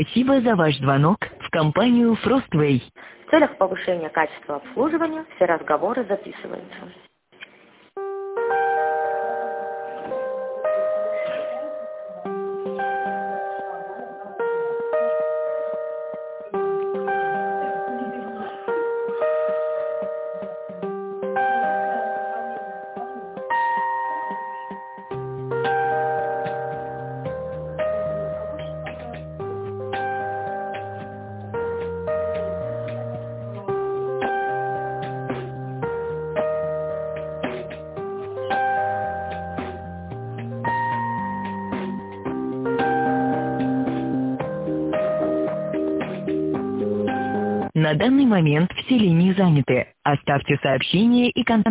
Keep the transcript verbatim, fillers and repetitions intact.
Спасибо за ваш звонок в компанию Frostway. В целях повышения качества обслуживания все разговоры записываются. На данный момент все линии заняты. Оставьте сообщение и контакт.